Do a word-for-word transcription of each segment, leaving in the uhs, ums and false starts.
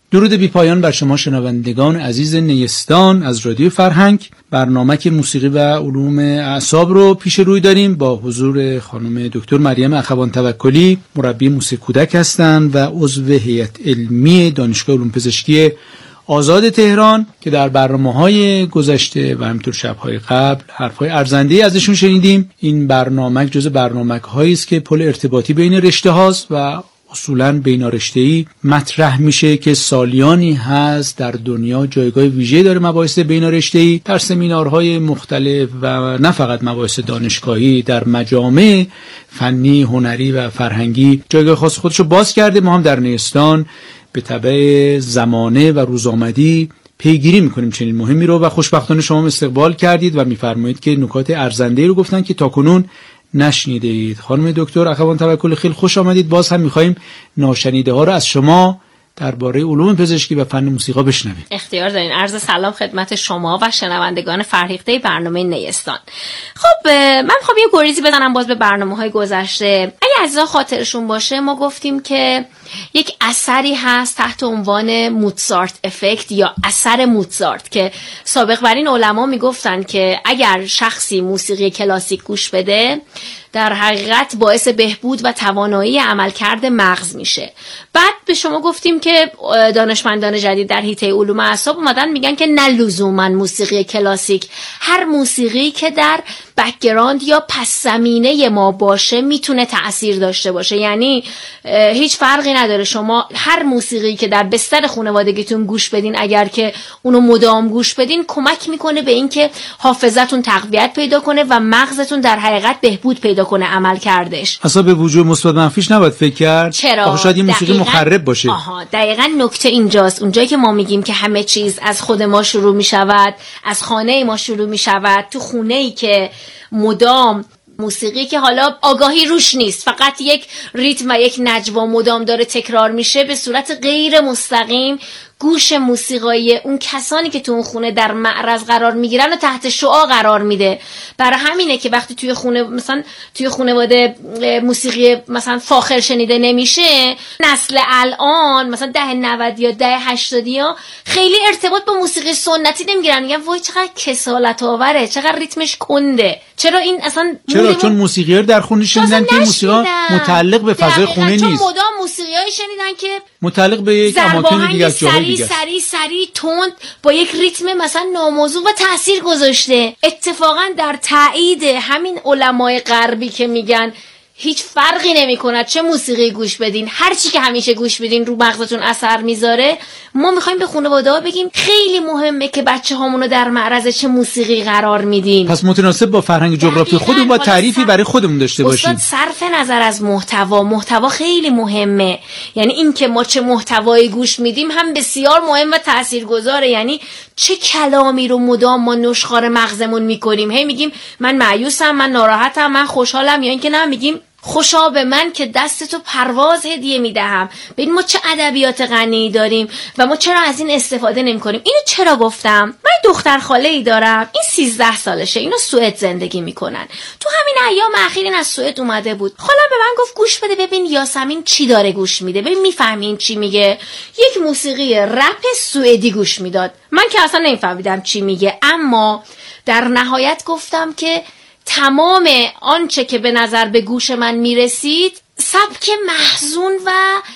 درود بی پایان بر شما شنوندگان عزیز نیستان از رادیو فرهنگ. برنامه که موسیقی و علوم اعصاب رو پیش روی داریم با حضور خانم دکتر مریم اخوان توکلی، مربی موسیقی کودک هستند و عضو هیئت علمی دانشگاه علوم پزشکی آزاد تهران که در برنامه‌های گذشته و همینطور شب‌های قبل حرف‌های ارزنده‌ای ازشون شنیدیم. این برنامه جزو برنامه‌هایی است که پل ارتباطی بین رشته‌هاست و اصولاً بینارشته‌ای مطرح میشه که سالیانی هست در دنیا جایگاه ویژه‌ای داره مباحث بینارشته‌ای در سمینارهای مختلف و نه فقط مباحث دانشگاهی، در مجامع فنی، هنری و فرهنگی جایگاه خاص خودشو باز کرده. ما هم در نیستان به تبع زمانه و روزآمدی پیگیری میکنیم چنین مهمی رو و خوشبختانه شما استقبال کردید و میفرمایید که نکات ارزنده‌ای رو گفتن که تاکنون نشنیده اید. خانم دکتر اخوان توکلی خیلی خوش آمدید. باز هم میخوایم ناشنیده ها رو از شما درباره علوم پزشکی و فن موسیقی بشنویم. اختیار دارین. عرض سلام خدمت شما و شنوندگان فرهیخته برنامه نیستان. خب من خب یه گریزی بزنم باز به برنامه‌های گذشته. اگه عزیزان خاطرشون باشه ما گفتیم که یک اثری هست تحت عنوان موتزارت افکت یا اثر موتزارت که سابق بر این علما میگفتن که اگر شخصی موسیقی کلاسیک گوش بده در حقیقت باعث بهبود و توانایی عملکرد مغز میشه. بعد به شما گفتیم که دانشمندان جدید در حیطه علوم اعصاب اومدن میگن که نه لزوما موسیقی کلاسیک، هر موسیقی که در بک‌گراند یا پس زمینه ما باشه میتونه تأثیر داشته باشه. یعنی هیچ فرقی نداره شما هر موسیقی که در بستر خانوادگیتون گوش بدین، اگر که اونو مدام گوش بدین کمک میکنه به این که حافظتون تقویت پیدا کنه و مغزتون در حقیقت بهبود پیدا کنه عمل کردش. اصلا به وجود مثبت منفیش نباید فکر کرد. چرا؟ آخه شاید این موسیقی مخرب باشه. آها دقیقاً نکته اینجاست. اونجایی که ما میگیم که همه چیز از خود ما شروع میشود، از خانه ما شروع میشود، تو خونه‌ای که مدام موسیقی که حالا آگاهی روش نیست، فقط یک ریتم و یک نجوا مدام داره تکرار میشه، به صورت غیر مستقیم گوش موسیقایی اون کسانی که تو اون خونه در معرض قرار میگیرن و تحت شعاع قرار میده. برای همینه که وقتی توی خونه مثلا توی خانواده موسیقی مثلا فاخر شنیده نمیشه، نسل الان مثلا ده نود یا ده هشتادی ها خیلی ارتباط با موسیقی سنتی نمیگیرن، میگن وای چقدر کسالت آوره، چقدر ریتمش کنده. چرا این اصلا چرا؟ چون موسیقی رو در خونه شنیدن که موسیقی متعلق به فضای خونه نیست. چون مدام موسیقیایی شنیدن که متعلق به یک اماکن دیگه، جاهای دیگه، سری سری تند با یک ریتم مثلا ناموزون و تأثیر گذاشته. اتفاقا در تایید همین علمای غربی که میگن هیچ فرقی نمی کند چه موسیقی گوش بدین، هر چی که همیشه گوش بدین رو مغزتون اثر میذاره، ما میخوایم به خانواده ها بگیم خیلی مهمه که بچه هامونو در معرض چه موسیقی قرار میدین. پس متناسب با فرهنگ جغرافی خودمون با تعریفی برای خودمون داشته باشیم. استاد صرف نظر از محتوا، محتوا خیلی مهمه. یعنی این که ما چه محتوایی گوش میدیم هم بسیار مهم و تاثیرگذاره. یعنی چه کلامی رو مدام ما نشخوار مغزمون میکنیم، هی میگیم من مایوسم، من ناراحتم، من خوشحالم، یا اینکه نه میگیم خوشا به من که دستتو پرواز هدیه میدهم. ببین ما چه ادبیات غنی داریم و ما چرا از این استفاده نمی‌کنیم. اینو چرا گفتم؟ من دختر خاله‌ای دارم، این سیزده سالشه، اینو سوئد زندگی میکنن. تو همین ایام اخیر این از سوئد اومده بود. خالم به من گفت گوش بده ببین یاسمین چی داره گوش میده، ببین میفهمین چی میگه. یک موسیقی رپ سوئدی گوش میداد. من که اصلا نمیفهمیدم چی میگه، اما در نهایت گفتم که تمام آنچه که به نظر به گوش من میرسید سبک محزون و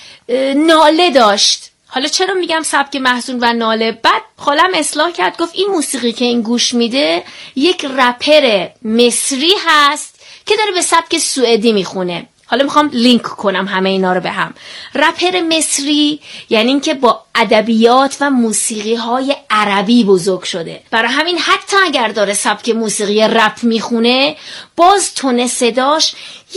ناله داشت. حالا چرا میگم سبک محزون و ناله؟ بعد خالم اصلاح کرد، گفت این موسیقی که این گوش میده یک رپر مصری هست که داره به سبک سوئدی میخونه. حالا میخوام لینک کنم همه اینا رو به هم. رپر مصری یعنی این که با ادبیات و موسیقی های عربی بزرگ شده، برای همین حتی اگر داره سبک موسیقی رپ میخونه باز تون صداش یه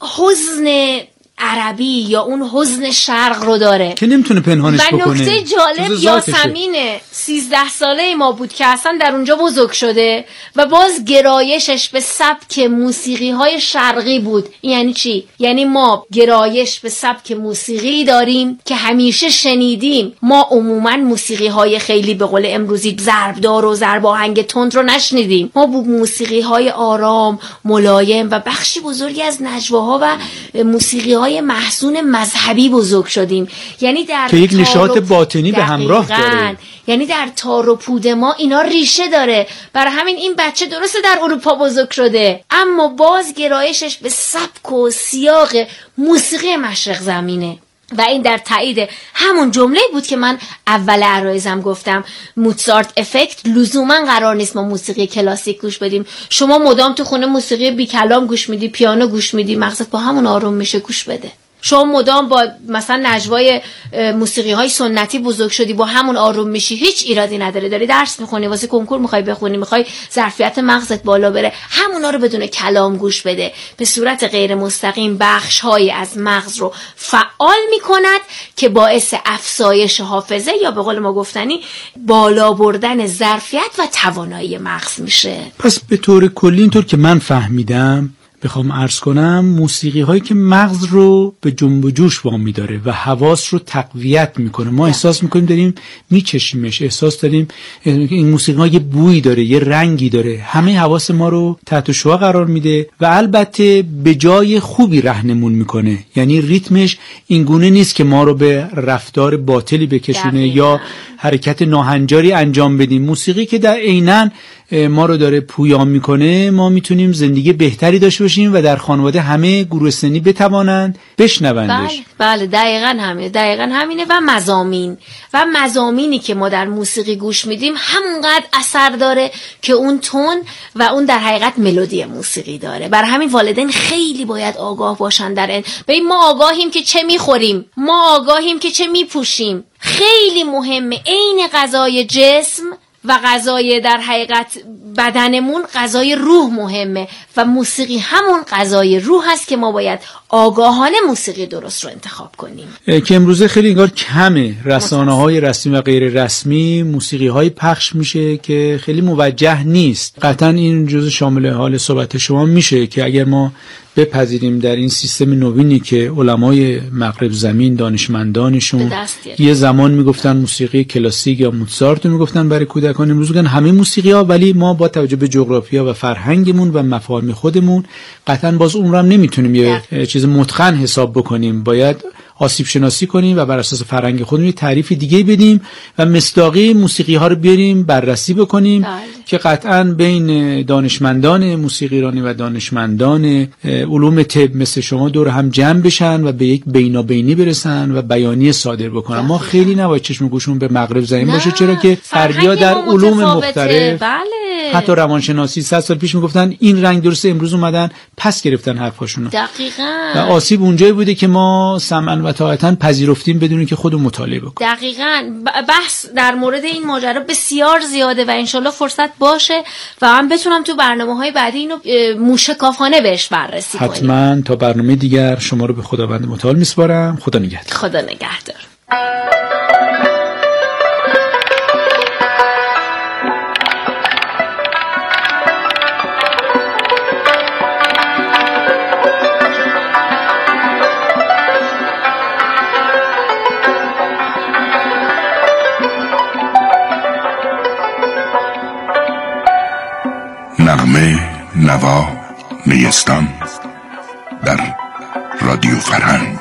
حزن عربی یا اون حزن شرق رو داره که نمیتونه پنهانش بکنه. و نکته جالب یاسمین سیزده ساله ما بود که اصلا در اونجا بزرگ شده و باز گرایشش به سبک موسیقی های شرقی بود. یعنی چی؟ یعنی ما گرایش به سبک موسیقی داریم که همیشه شنیدیم. ما عموما موسیقی های خیلی به قول امروزی ضربدار و ضرباهنگ تند رو نشنیدیم. ما با موسیقی های آرام، ملایم و بخشی بزرگی از نجواها و موسیقی های های محزون مذهبی بزرگ شدیم، یعنی در که یک نشاط باطنی به همراه داره، یعنی در تار و پود ما اینا ریشه داره. برای همین این بچه درسته در اروپا بزرگ شده، اما باز گرایشش به سبک و سیاق موسیقی مشرق زمینه و این در تایید همون جمله بود که من اول عرایزم گفتم. موتزارت افکت لزوما قرار نیست ما موسیقی کلاسیک گوش بدیم. شما مدام تو خونه موسیقی بی کلام گوش میدی، پیانو گوش میدی، مغزت با همون آروم میشه، گوش بده. شما مدام با مثلا نجوای موسیقی های سنتی بزرگ شدی، با همون آروم میشی، هیچ ایرادی نداره. داری درس میخونی، واسه کنکور میخوای بخونی، میخوای ظرفیت مغزت بالا بره، همونا رو بدون کلام گوش بده. به صورت غیر مستقیم بخش های از مغز رو فعال میکند که باعث افزایش حافظه یا به قول ما گفتنی بالا بردن ظرفیت و توانایی مغز میشه. پس به طور کلی اینطور که من فهمیدم بخوام عرض کنم، موسیقی هایی که مغز رو به جنب و جوش وامی داره و حواس رو تقویت میکنه، ما احساس میکنیم داریم میچشیمش، احساس داریم این موسیقی ها یه بویی داره، یه رنگی داره، همه حواس ما رو تحت شعاع قرار میده و البته به جای خوبی رهنمون میکنه. یعنی ریتمش اینگونه نیست که ما رو به رفتار باطلی بکشونه یا حرکت ناهنجاری انجام بدیم. موسیقی که در عیناً ما رو داره پویان میکنه، ما میتونیم زندگی بهتری داشته باشیم و در خانواده همه گروه سنی بتوانند بشنوندش. بله بله دقیقاً همینه، دقیقاً همینه. و مضامین و مضامینی که ما در موسیقی گوش میدیم همونقدر اثر داره که اون تون و اون در حقیقت ملودی موسیقی داره. برای همین والدین خیلی باید آگاه باشن در این. ببین ما آگاهیم که چه میخوریم، ما آگاهیم که چه میپوشیم. خیلی مهمه عین غذای جسم و غذای در حقیقت بدنمون غذای روح مهمه و موسیقی همون غذای روح هست که ما باید آگاهانه موسیقی درست رو انتخاب کنیم. که امروزه خیلی انگار کمه رسانه‌های رسمی و غیر رسمی موسیقی‌های پخش میشه که خیلی موجه نیست. قطعاً این جزء شامل حال صحبت شما میشه که اگر ما بپذیریم در این سیستم نوینی که علمای مغرب زمین دانشمندانشون یه زمان میگفتن موسیقی کلاسیک یا موتزارت رو میگفتن برای کودکان، امروز میگن همه موسیقی ها، ولی ما با توجه به جغرافیا و فرهنگمون و مفاهیم خودمون قطعاً باز اون رو هم نمیتونیم یه چیز متقن حساب بکنیم. باید آسیب شناسی کنیم و بر اساس فرهنگ خودمون یه تعریف دیگه بدیم و مصداقی موسیقی ها رو بیاریم بررسی بکنیم. بله. که قطعاً بین دانشمندان موسیقی ایرانی و دانشمندان علوم طب مثل شما دور هم جمع بشن و به یک بینابینی برسن و بیانیه صادر بکنن. ما خیلی نباید چشم گوشمون به مغرب زمین باشه، چرا که فردیا در علوم مختلف، بله. حتی روانشناسی صد سال پیش میگفتن این رنگ درسته، امروز اومدن پس گرفتن حرفاشونو. دقیقاً. و آسیب اونجایی بوده که ما سمعاً و طاعتاً پذیرفتیم بدون که خودمون مطالعه بکنیم. دقیقاً. بحث در مورد این ماجرا بسیار زیاده و انشالله فرصت باشه و من بتونم تو برنامه‌های بعدی اینو موشکافانه بهش بررسی کنیم. حتما. تا برنامه دیگر شما رو به خداوند متعال میسپارم. خدا نگهدار. خدا نگهدار. نغمه نوا نیستان در رادیو فرهنگ.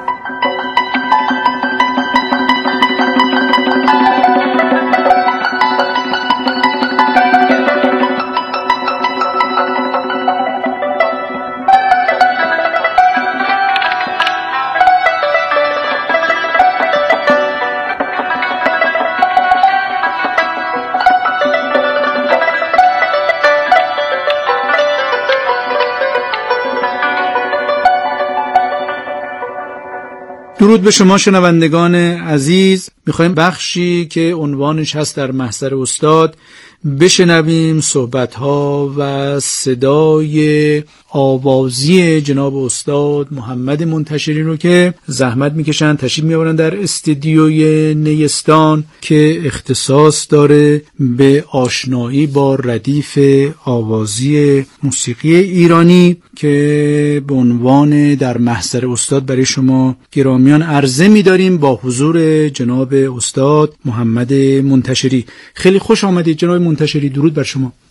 درود به شما شنوندگان عزیز. میخوایم بخشی که عنوانش هست در محضر استاد بشنویم صحبت‌ها و صدای آوازی جناب استاد محمد منتشری رو که زحمت میکشن تشریف میآورن در استودیوی نیستان که اختصاص داره به آشنایی با ردیف آوازی موسیقی ایرانی که به عنوان در محضر استاد برای شما گرامیان عرضه می‌داریم با حضور جناب استاد محمد منتشری. خیلی خوش آمدید جناب منتشری، درود بر شما.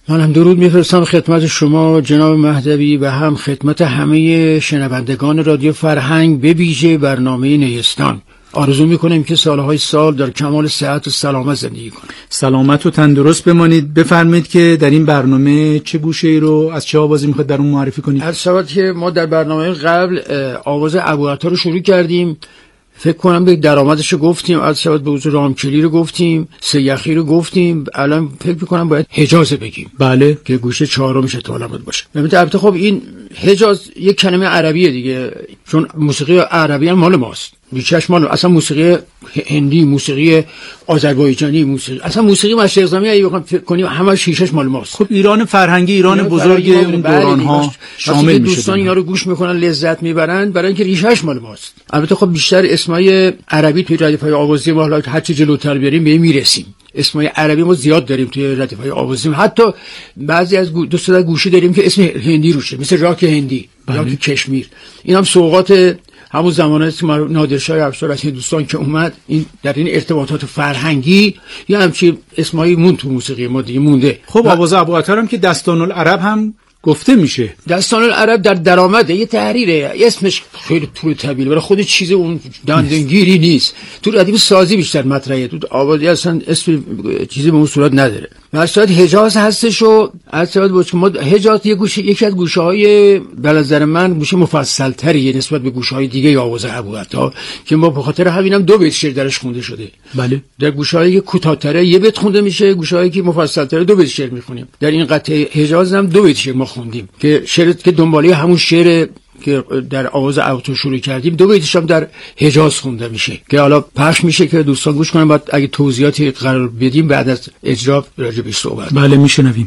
من هم درود میفرستم خدمت شما جناب مهدوی و هم خدمت همه شنوندگان رادیو فرهنگ، به ویژه برنامه نیستان. آرزو میکنیم که سالهای سال در کمال صحت و سلامت زندگی کنید. سلامت و تندرست بمانید. بفرمایید که در این برنامه چه گوشه‌ای رو از چه آوازی میخواد در اون معرفی کنید؟ هر شود که ما در برنامه قبل آواز ابوعطا رو شروع کردیم، فکر کنم به درآمدش رو گفتیم، از شود به حضور رامکلی رو گفتیم، سیخی رو گفتیم، الان فکر میکنم باید حجاز بگیم. بله، که گوشه چهارمش طالبت باشه. البته خب این حجاز یک کلمه عربیه دیگه، چون موسیقی عربی هم مال ماست، بیشترش مال اصلا موسیقی هندی، موسیقی آذربایجانی، موسیقی اصلا موسیقی مشرق زمین اگه بخوام فکر کنیم همه شیشش مال ماست. خب ایران فرهنگی، ایران بزرگ اون دوران‌ها شامل میشه. دوستان اینا رو گوش میکنن، لذت میبرن، برای اینکه ریشش مال ماست. البته خب بیشتر اسمای عربی توی ردیف‌های آوازی ما حالا هر چه جلوتر بریم به میرسیم. اسمای عربی ما زیاد داریم توی ردیف‌های آوازی، حتی بعضی از دوستان گوشی داریم که اسم هندی روشه، مثل راک هندی، راک کشمیر. این هم سوغات همون زمانه که نادرشاه افشار از هندوستان که اومد، این در این ارتباطات فرهنگی یا همچین اسمایی مون تو موسیقی ما دیگه مونده. خب آواز ابوعطا هم که دستان العرب هم گفته میشه. دستان العرب در درآمده یه تحریره، اسمش خیلی طول طویله، برای خود چیز اون دندانگیری نیست. تو ردیف سازی بیشتر مطرحه، تو آوازی اصلا اسم چیزی به اون صورت نداره. مثلا حجاز هستش و اصلا بود که ما حجاز یه گوشه، یکی از گوشه‌های به نظر من گوشه مفصل‌تری نسبت به گوشه‌های دیگه آواز ابوعطا که ما به خاطر همینم دو بیت شعر درش خونده شده. بله، در گوشه‌هایی که کوتاه‌تره یه بیت خونده میشه، گوشه‌هایی که مفصل‌تره دو بیت شعر میخونیم. در این قطعه حجاز هم دو بیت شعر ما خوندیم که شعر که دنباله همون شعر که در آواز ابوعطا شروع کردیم، دو بیتش هم در حجاز خونده میشه که حالا پخش میشه که دوستان گوش کنن. بعد اگه توضیحاتی قرار بدیم بعد از اجرا راجع بهش صحبت. بله، میشنویم.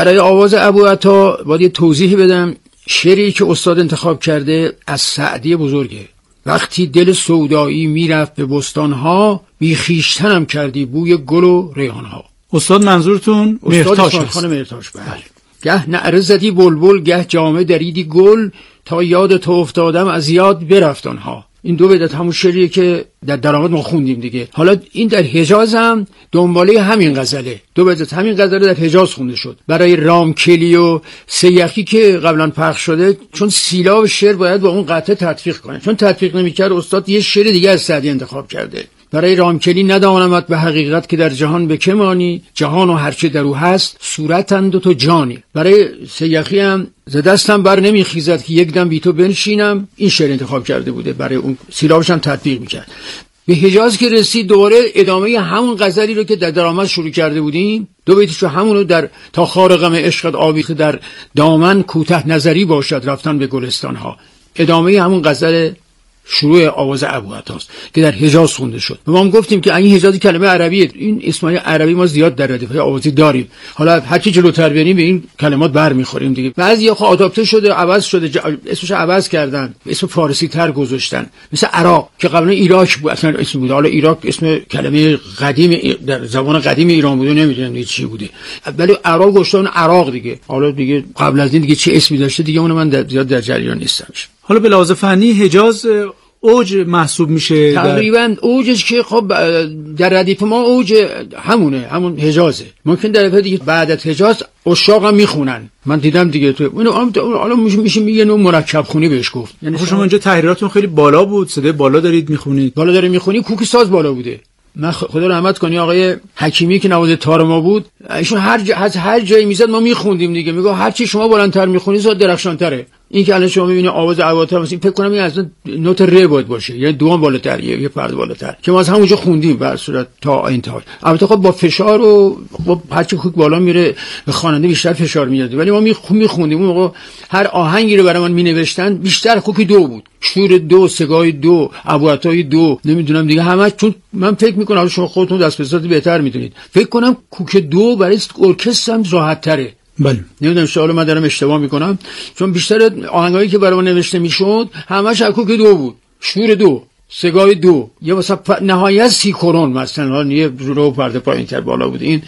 برای آواز ابوعطا باید یه توضیح بدم. شعری که استاد انتخاب کرده از سعدی بزرگه. وقتی دل سودایی میرفت به بستانها، بی خویشتنم کردی بوی گل و ریحانها. استاد منظورتون مهرتاش است؟ خانم مهرتاش. بله. گه نعره زدی بلبل، گه جامه دریدی گل، تا یاد تو افتادم از یاد برفت آنها. این دو بیت همون شعریه که در درآمد ما خوندیم دیگه. حالا این در حجاز هم دنباله همین غزله، دو بیت همین غزله در حجاز خونده شد برای رامکلی و سیخی که قبلا پخش شده، چون سیلاب شعر باید با اون قطعه تطبیق کنه، چون تطبیق نمی‌کرد استاد یه شعر دیگه از سعدی انتخاب کرده. برای رامکلی ندانمت به حقیقت که در جهان به که مانی، جهان و هرچه در او هست صورتند و تو جانی. برای سیخی هم ز دستم بر نمیخیزد که یک دم بی تو بنشینم، این شعر انتخاب کرده بوده، برای اون سیلابش هم تطبیق میکرد. به حجاز که رسید دوباره ادامه همون غزلی رو که در درآمد شروع کرده بودیم، دو بیتش رو همون رو در تا خار غم عشقت آویخته در دامن کوته نظری باشد رفتن به گلستان ها. ادامه همون غزل شروع آواز ابوعطاست که در حجاز خونده شد. ما هم گفتیم که این حجازی کلمه عربیه، این اسمای عربی ما زیاد در ردیف‌های آوازی داریم. حالا هر چی جلوتر بریم به این کلمات برمیخوریم دیگه. بعضیا خب آداپته شده، عوض شده، ج... اسمش عوض کردن، اسم فارسی تر گذاشتن. مثل عراق که قبلا ایراک بود، اصلا اسم بود. حالا عراق اسم کلمه قدیم در زبان قدیم ایران بوده، نمیدونم چی بوده. ولی عراق گذاشتن عراق دیگه. حالا دیگه قبل از این دیگه چه اسمی داشته دیگه اون من در... زیاد در جریان نیستم. حالا به لحاظ فنی حجاز اوج محسوب میشه تقریبا اوجش که خب در ردیف ما اوج همونه، همون حجازه. ممکن در ردیف دیگه بعد از حجاز عشاق هم میخونن، من دیدم دیگه تو اون حالا میشه میگه نوع مرکب خونی بهش گفت. یعنی شما اینجا تحریراتون خیلی بالا بود، صدای بالا دارید میخونید، بالا داره میخونی، کوک ساز بالا بوده. من خدا رحمت کنی آقای حکیمی که نواز تار ما بود، ایشون هر جا از هر جایی میزد ما میخوندیم دیگه. میگه هر چی شما بلندتر میخونی صدا درخشانتره. این که الان شما میبینید آواز ابوعطا مثلا فکر کنم این اصلا نوت ر باید باشه، یعنی دوام بالاتر، یه فرد بالاتر، که ما از همونجا خوندیم به صورت تا انتها. البته خب با فشار و با هر چی کوک بالا میره به خواننده بیشتر فشار میاد، ولی ما میخوندیم اون موقع هر آهنگی رو برامون مینوشتن بیشتر کوک دو بود، شور دو، سگای دو، ابوعطای دو، نمیدونم دیگه همش. چون من فکر میکنم شما خودتون دست به دست بهتر میدونید، فکر کنم کوک دو برای ارکستر هم راحت تره. بله نمیدونم شاید من دارم اشتباه میکنم، چون بیشتر آهنگایی که برام نوشته میشد همش کوک دو بود، شور دو، سگای دو، یا مثلا نهایت سی کرون مثلا یه رو پرده پایینتر بالا بود، این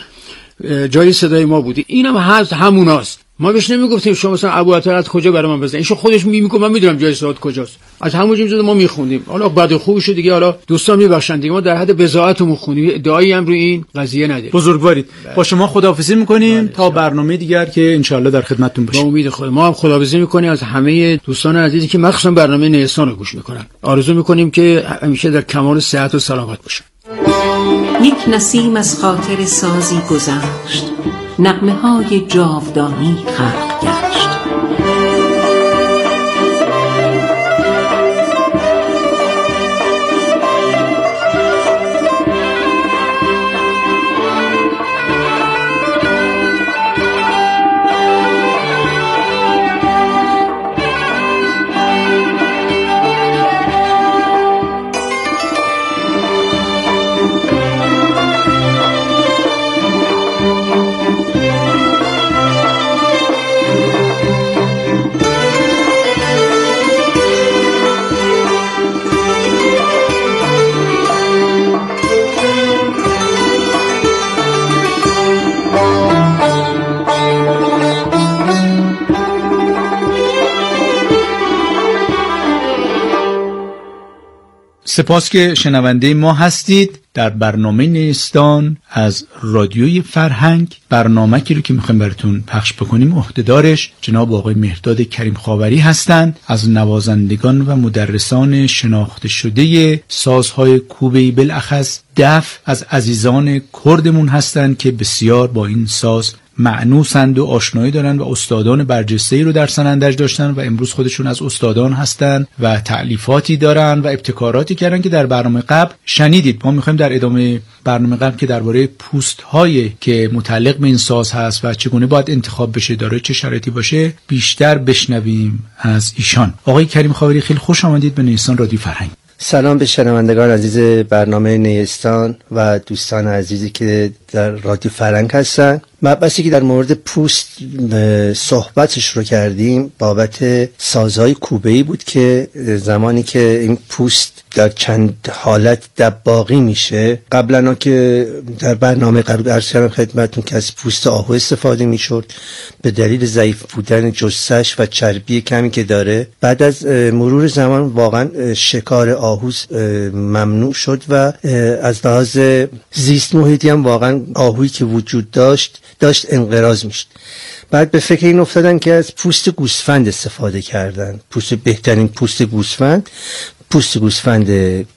جای صدای ما بود. اینم هست هموناست. ما بهش نمیگفتیم شما مثلا ابوعطا از کجا برای من بزن، اینشو خودش میگه من میدونم جای صدات کجاست، از همونجا میزد ما میخوندیم. حالا بعد خوبش دیگه حالا دوستان میبخشن دیگه، ما در حد بضاعتمون خوندیم، ادعایی هم روی این قضیه نداریم. بزرگوارید. با شما خداحافظی میکنیم تا برنامه دیگر که انشالله در خدمتتون باشیم. با امید خدا. ما هم خداحافظی میکنیم از همه دوستان عزیزی که مخصوصا برنامه نیستان رو گوش میکنن. آرزو میکنیم که همیشه در کمال صحت و سلامت باشن. یک نسیم از خاطر سازی گذشت، نغمه های جاودانی خلق گشت. سپاس که شنونده ما هستید در برنامه نیستان از رادیوی فرهنگ. برنامه که رو که میخوایم براتون پخش بکنیم عهدهدارش جناب آقای مهرداد کریم خاوری هستند، از نوازندگان و مدرسان شناخته شده سازهای کوبه‌ای بالاخص دف از عزیزان کردمون هستند که بسیار با این ساز معنوسند و آشنایی دارن و استادان برجسته‌ای رو در سنندج داشتن و امروز خودشون از استادان هستن و تألیفاتی دارن و ابتکاراتی کردن که در برنامه قبل شنیدید. ما میخوایم در ادامه برنامه قبل که درباره پوست هایی که متعلق به این ساز هست و چگونه باید انتخاب بشه، داره چه شرایطی باشه، بیشتر بشنویم از ایشان. آقای کریم خاوری خیلی خوش آمدید به نیستان رادیو فرهنگ. سلام به شنوندگان عزیز برنامه نیستان و دوستان عزیزی که در رادیو فرهنگ هستن. مبحثی که در مورد پوست صحبتش رو کردیم بابت سازهای کوبه‌ای بود که زمانی که این پوست در چند حالت دباغی میشه، قبلا که در برنامه قبل عرض کردم خدمتتون که از پوست آهو استفاده میشد به دلیل ضعیف بودن جثه‌اش و چربی کمی که داره. بعد از مرور زمان واقعا شکار آهو ممنوع شد و از لحاظ زیست محیطی هم واقعا آهویی که وجود داشت داشت انقراض میشد. بعد به فکر این افتادن که از پوست گوسفند استفاده کردن. پوست بهترین پوست گوسفند پوست گوسفند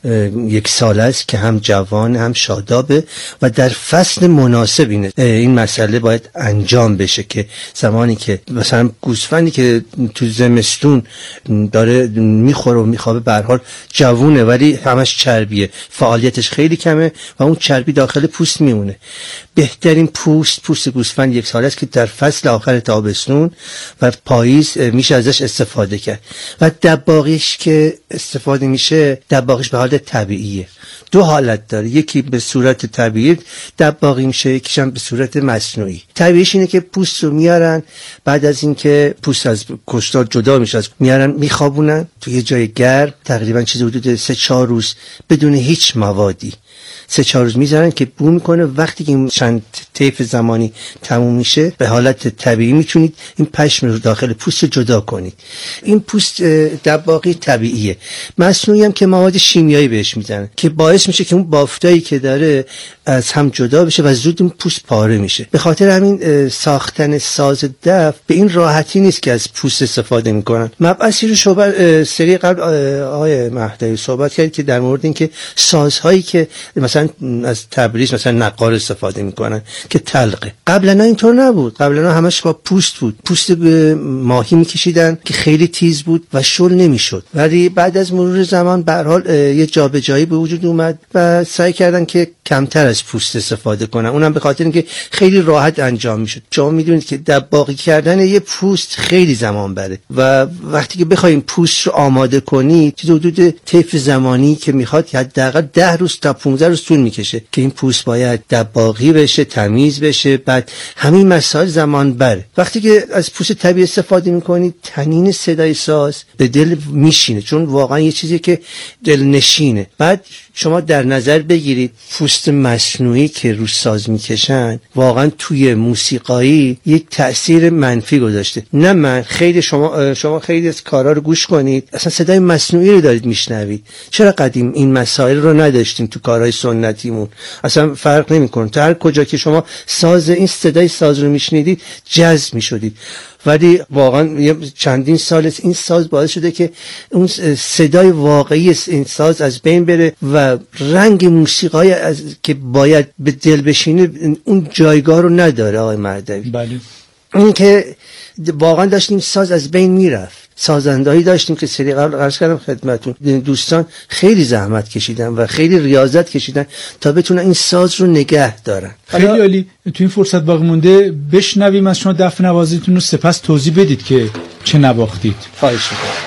یک ساله است که هم جوان هم شادابه و در فصل مناسب اینه. این مسئله باید انجام بشه که زمانی که مثلا گوسفندی که تو زمستون داره میخوره و میخوابه به هر حال جوونه ولی همش چربیه، فعالیتش خیلی کمه و اون چربی داخل پوست میمونه. بهترین پوست پوست گوسفند یک ساله است که در فصل آخر تابستون و پاییز میشه ازش استفاده کرد و دباغیش که استفاده میشه دباغیش به حالت طبیعیه. دو حالت داره، یکی به صورت طبیعی دباغی میشه، یکیش هم به صورت مصنوعی. طبیعیش اینه که پوست رو میارن، بعد از اینکه پوست از کشتار جدا میشه از میارن میخوابونن توی یه جای گرم تقریبا چیزی حدود سه چهار روز بدون هیچ موادی سه چهار روز میذارن که بو میکنه. وقتی که این چند طیف زمانی تموم میشه به حالت طبیعی میتونید این پشم رو داخل پوست جدا کنید. این پوست دباغی طبیعیه. مصنوعی هم که مواد شیمیایی بهش میزنن که باعث میشه که اون بافتایی که داره از هم جدا بشه و زود اون پوست پاره میشه. به خاطر همین ساختن ساز دف به این راحتی نیست که از پوست استفاده میکنن. مبحثی رو شما سری قبل آقای مهدوی صحبت کرد که در مورد این که سازهایی که مثلا از تبریز مثلا نقار استفاده میکنن که تلقه، قبلا اینطور نبود. قبلا همش با پوست بود. پوست به ماهی میکشیدن که خیلی تیز بود و شل نمیشد، ولی بعد از مرور زمان به هر حال یه جابجایی به وجود اومد و سعی کردن که کمتر از پوست استفاده کنن. اونم به خاطر اینکه خیلی راحت انجام میشد. شما میدونید که دباغی کردن یه پوست خیلی زمان بره و وقتی که بخواید پوست رو آماده کنید چیز حدود طیف زمانی که میخواد حداقل ده روز تا پانزده روز طول میکشه که این پوست باید دباغی بشه، تمیز بشه. بعد همین مسائل زمان بره. وقتی که از پوست طبیعی استفاده میکنید تنین صدای ساز به دل میشینه، چون واقعا یه چیزی که دل نشینه. بعد شما در نظر بگیرید پوست مصنوعی که رو ساز میکشن واقعا توی موسیقایی یک تأثیر منفی گذاشته. نه من خیلی شما شما خیلی از کارا رو گوش کنید اصلا صدای مصنوعی رو دارید میشنوید. چرا قدیم این مسائل رو نداشتیم تو کارهای سنتیمون؟ اصلا فرق نمیکنه. تا هر کجا که شما ساز این صدای ساز رو میشنیدید جذب میشدید. ولی واقعا چندین سال این ساز باعث شده که اون صدای واقعی این ساز از بین بره و رنگ موسیقی از که باید به دل بشینه اون جایگاه رو نداره. آقای مهدوی بله، این که واقعا داشتیم ساز از بین میرفت. سازندهایی داشتیم که سری قبل عرض کردم خدمتون دوستان خیلی زحمت کشیدن و خیلی ریاضت کشیدن تا بتونن این ساز رو نگه دارن. خیلی عالی. تو این فرصت باقی مونده بشنویم از شما دف نوازیتون رو، سپس توضیح بدید که چه نواختید. خواهش می‌کنم.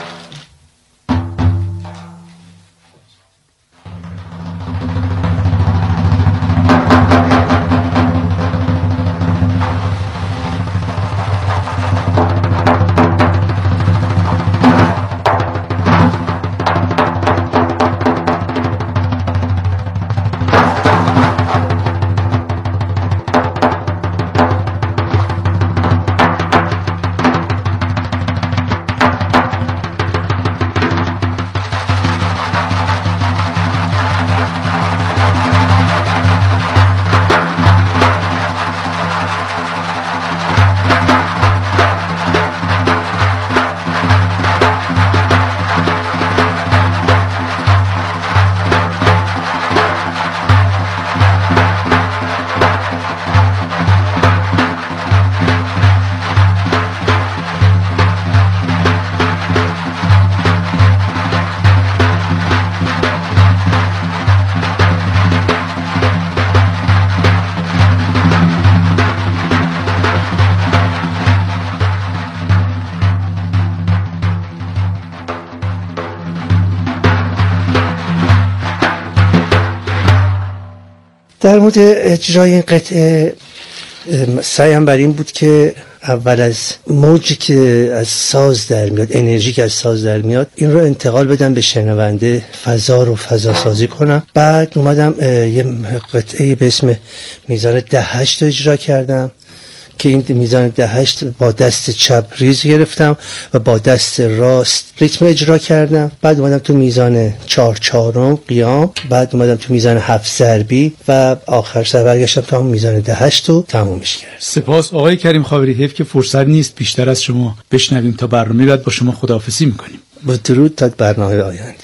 در مورد اجرای این قطعه سعیم بر این بود که اول از موجی که از ساز در میاد، انرژی که از ساز در میاد، این رو انتقال بدم به شنونده، فضا رو فضا سازی کنم. بعد اومدم یه قطعه به اسم میزان ده هشت رو اجرا کردم که این میزان ده هشت با دست چپ ریز گرفتم و با دست راست ریتم اجرا کردم. بعد اومدم تو میزان چهار چهارم قیام، بعد اومدم تو میزان هفت ضربی و آخر سر برگشتم تا میزان ده هشت رو تمومش کردم. سپاس آقای کریم خاوری. حیف که فرصت نیست بیشتر از شما بشنویم. تا برنامه بعد با شما خداحافظی میکنیم. با درود تا برنامه آینده.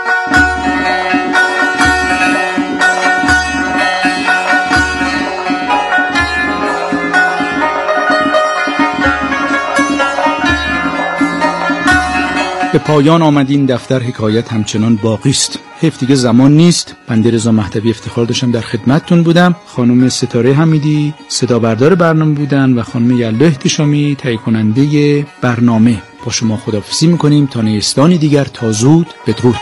به پایان آمد این دفتر، حکایت همچنان باقی است. حیف دیگه زمان نیست. بنده رضا مهدوی افتخار داشتم در خدمتتون بودم. خانم ستاره حمیدی صدا بردار برنامه بودن و خانم یلدا احتشامی تهیه کننده برنامه. با شما خداحافظی میکنیم تا نیستانی دیگر. تا زود، بدرود.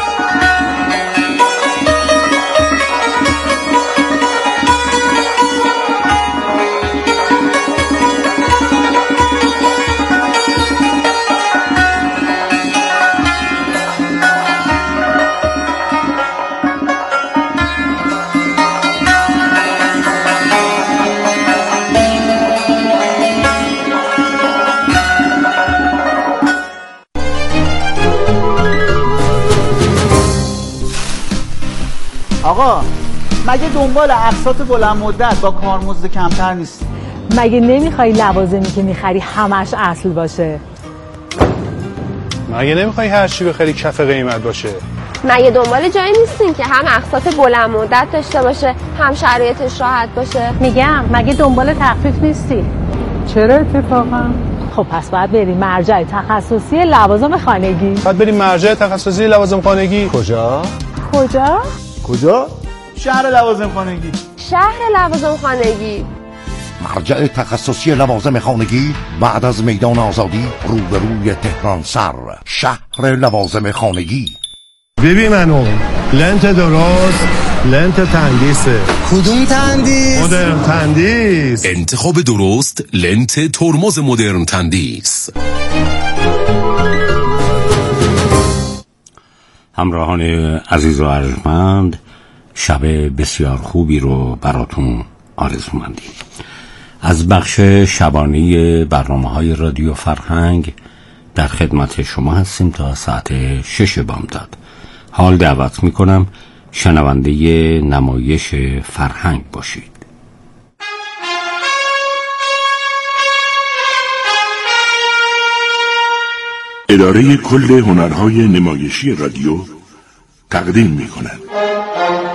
آقا مگه دنبال اقساط بلند مدت با کارمزد کمتر نیست؟ مگه نمیخوای لوازمی که میخری همش اصل باشه؟ مگه نمیخوای هر چی بخری کف قیمت باشه؟ مگه دنبال جایی نیستین که هم اقساط بلند مدت داشته باشه هم شرایطش راحت باشه؟ میگم مگه دنبال تخفیف نیستی؟ چرا اتفاقا؟ خب پس باید بریم مرجع تخصصی لوازم خانگی. باید بریم مرجع تخصصی لوازم خانگی. کجا؟ کجا؟ کجا؟ شهر لوازم خانگی. شهر لوازم خانگی. مرجع تخصصی لوازم خانگی بعد از میدان آزادی روبروی تهران سر، شهر لوازم خانگی. ببین منو لنت درست، لنت تندیسه. کدوم تندیس؟ مدرن تندیس. انتخاب درست لنت ترمز مدرن تندیس. همراهان عزیز و ارجمند، شب بسیار خوبی رو براتون آرزومندیم. از بخش شبانه برنامه‌های رادیو فرهنگ در خدمت شما هستیم تا ساعت شش بامداد. حال دعوت میکنم شنونده نمایش فرهنگ باشید. اداره کل هنرهای نمایشی رادیو تقدیم می‌کند.